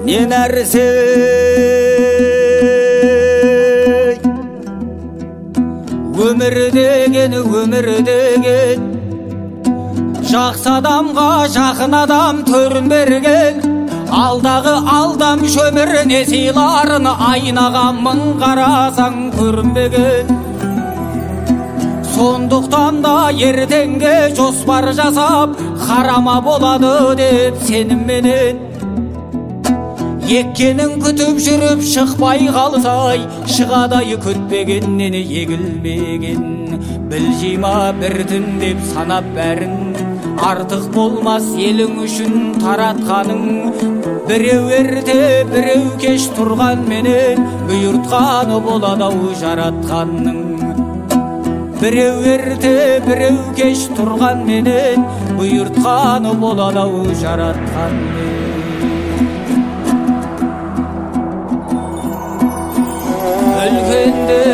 не нәрсе өмір деген жақсы адамға жақын адам төрін берген алдағы алдам шөмір не сыйларын айнаға мың қарасаң көрінбеген сондықтан да ертеңге жоспар жасап қарама болады деп сенімменен еккенін күтіп жүріп шықпай қалсай шығадай күтпегеннен егілмеген білжима бірдін деп санап бәрін артық болмас елің үшін таратқаның біреу ерте біреу кеш тұрған менен бұйыртқаны болады-ау жаратқанның біреу ерте біреу кеш тұрған менен бұйыртқаны болады-ау жаратқанның үлкенде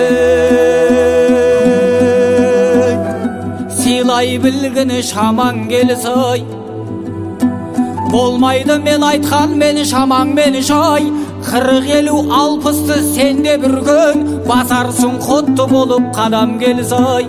сыйлай білгіні шамаң келсай болмайды мен айтқан мені шамаң мені шай 40-50-60-ты сенде бір күн басарсың құтты болып қадам келсай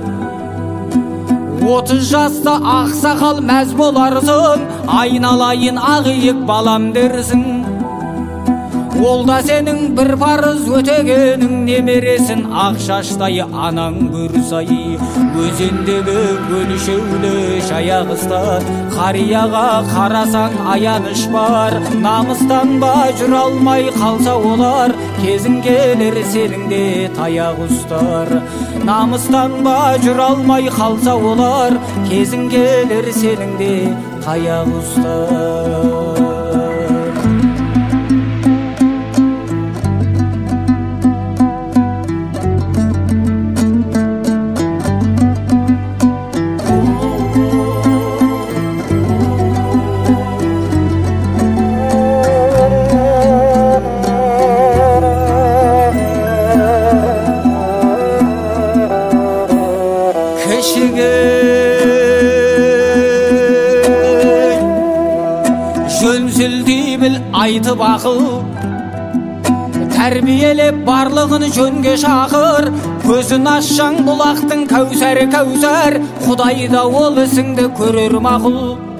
30 жаста ақсақал мәз боларсың айналайын ақиық балам дерсің ол да сенің бір парыз өтегенің немересін ақ шаштай анаң көрсай өзендегі өлшеулі жаяғыстан қарияға қарасаң аяныш бар намыстан ба жүре алмай қалса олар кезің келер сенің де таяқ ұстар намыстан ба жүре алмай қалса олар кезің келер сенің де таяқ ұстар жөнсілдей біл айтып ақыл тәрбиелеп барлығын жөнге шақыр көзін ашсаң бұлақтың кәусәрі кәусар құдайда ол ісіңді көрер мақұл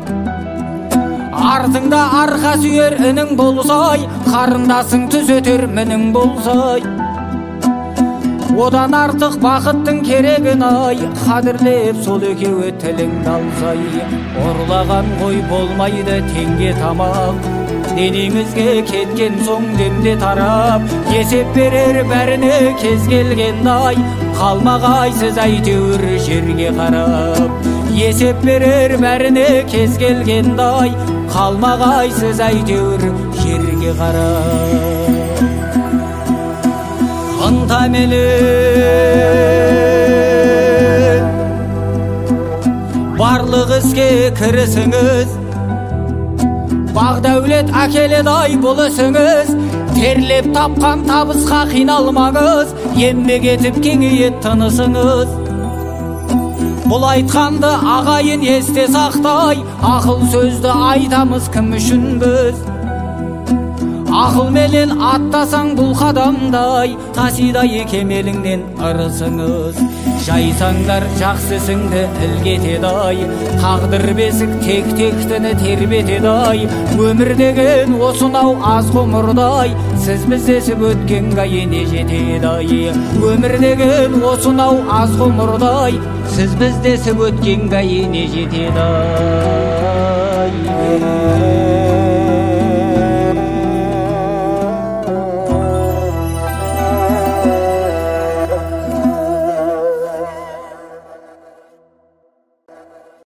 артыңда арқа сүйер інің болсай қарындасың түзетер мінің болсай одан артық бақыттың керегін ай қадірлеп сол екеуі тіліңді алсай ұрлаған ғой болмайды теңге тамақ денеңізге кеткен соң демде тарап есеп берер бәріне кез келгендай қалмағайсыз әйтеуір жерге қарап есеп берер бәріне кез келгендай қалмағайсыз әйтеуір жерге қарап ынтаменен барлық іске кірісіңіз бақ дәулет әкеледі-ай бұл ісіңіз терлеп тапқан табысқа қиналмаңыз еңбек етіп кеңейет тынысыңыз бұл айтқанды ағайын есте сақтай ақыл сөзді айтамыз кім үшін біз ақылменен аттасаң бұл қадамдай тасидай кемеліңнен ырысыңыз жайсаңдар жақсы ісіңді ілгетеді-ай тағдыр бесік тек-тектіні тербетеді-ай өмір деген осынау аз ғұмырдай сіз біздесіп өткенге не жетеді-ай өмір деген осынау аз ғұмырдай сіз біздесіп өткенге не жетеді-ай